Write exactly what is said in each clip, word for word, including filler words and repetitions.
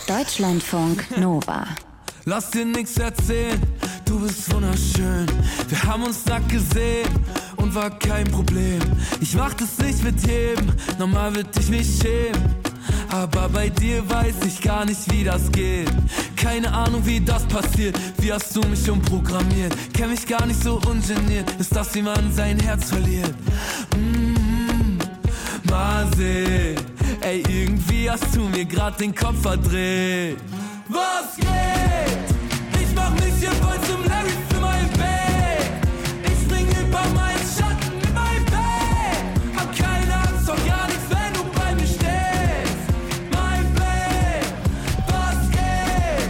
Deutschlandfunk Nova. Lass dir nix erzählen, du bist wunderschön. Wir haben uns nackt gesehen und war kein Problem. Ich mach das nicht mit jedem, normal würd ich mich schämen. Aber bei dir weiß ich gar nicht, wie das geht. Keine Ahnung, wie das passiert. Wie hast du mich umprogrammiert? Kenn mich gar nicht so ungeniert. Ist das, wie man sein Herz verliert? Mm, mal sehen. Ey, irgendwie hast du mir grad den Kopf verdreht. Was geht? Ich mach mich hier voll zum Larry für mein Bett. Ich spring über meinen Schatten mit meinem Bett. Hab keine Angst vor gar nichts, wenn du bei mir stehst. Mein Bett, was geht?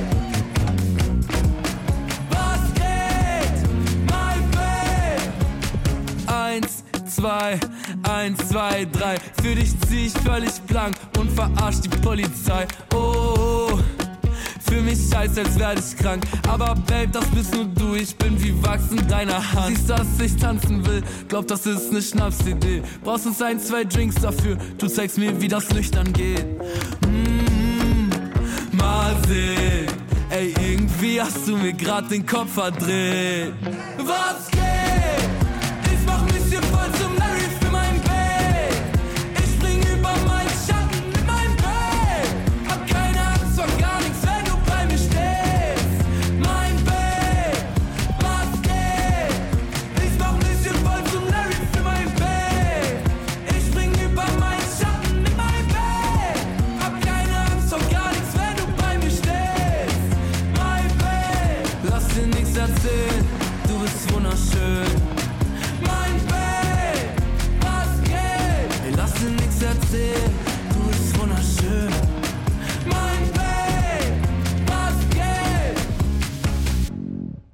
Was geht? Mein Bett. Eins, zwei, eins, zwei, drei. Für dich zieh ich völlig blank und verarsch die Polizei. Oh, oh. Für mich scheiße, als wär ich krank. Aber Babe, das bist nur du. Ich bin wie Wachs in deiner Hand. Siehst, dass ich tanzen will. Glaub, das ist ne Schnapsidee. Brauchst uns ein, zwei Drinks dafür. Du zeigst mir, wie das nüchtern geht. Mm, mal sehen. Ey, irgendwie hast du mir grad den Kopf verdreht. Was